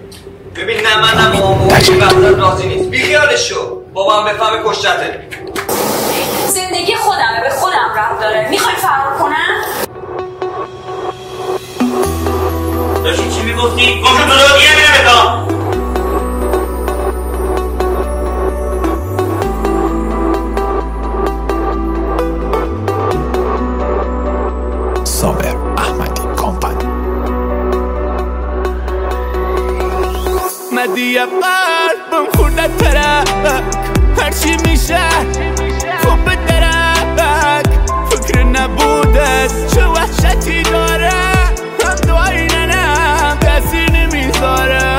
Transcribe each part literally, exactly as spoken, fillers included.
ببین نه من نه بابام این وقتا راضی نیست، بیخیالش شو. بابام بفهمه کشتته. زندگی خودمه، به خودم ربط داره. میخوای فرار کنم؟ داشتی چی میگفتی؟ گفتم تو دارو دیگه میره بتا. صابر احمدی کمپانی. مدی قلبم خونت ترک، هرچی میشه خوب به درک. فکر نبودت چه وحشتی داره، هم دعایی ننم تأثیر نمیذاره.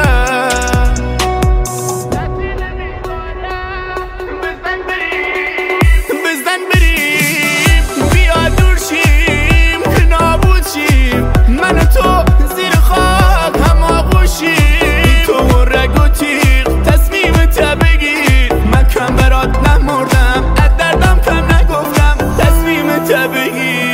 بزن بریم بیا دور شیم که نابود شیم. من و تو زیر خاک هم آغوشیم. تو رگ و تیغ تصمیمت بگیر. من کم برات نمردم، از دردم کم نگفتم. تصمیمت بگیر.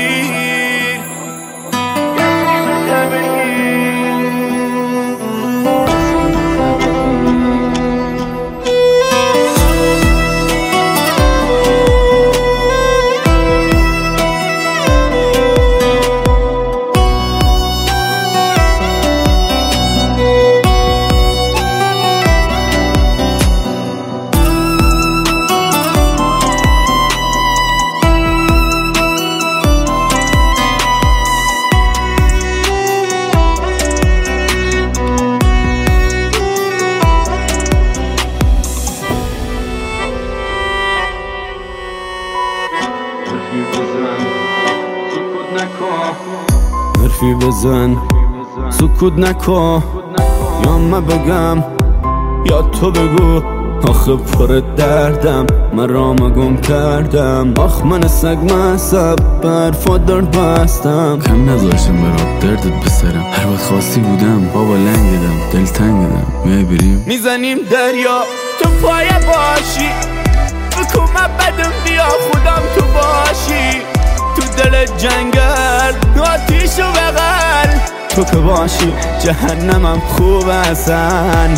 حرفی بزن سکوت نکن، یا من بگم یا تو بگو. آخه پر دردم من رامو گم کردم. آخ من سگ مصب برفا درد بستم. کم نذاشتم برات دردت بسرم. هر وقت خواستی بودم بابا لنگدم، دل تنگدم. میای بریم میزنیم دریا تو پای باشی. بکن من بدم بیا خودم تو باشی. تو دل جنگل آتیش و بغل. تو که باشی جهنمم خوب هستن.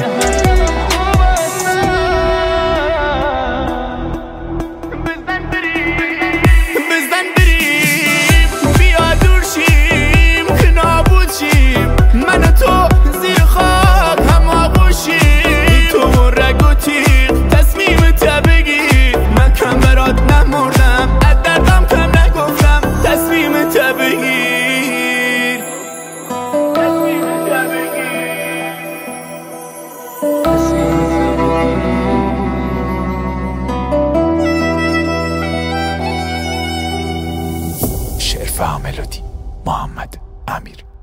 بزن بریم بیا دور شیم که نابود شیم. من و تو زیر خاک هم آغوشیم. تو رگ و تیغ تصمیمت بگیر. من کم برات نمردم، از دردم کم نگفتم. تصمیمت بگیر. شعر و ملودی محمد امیر.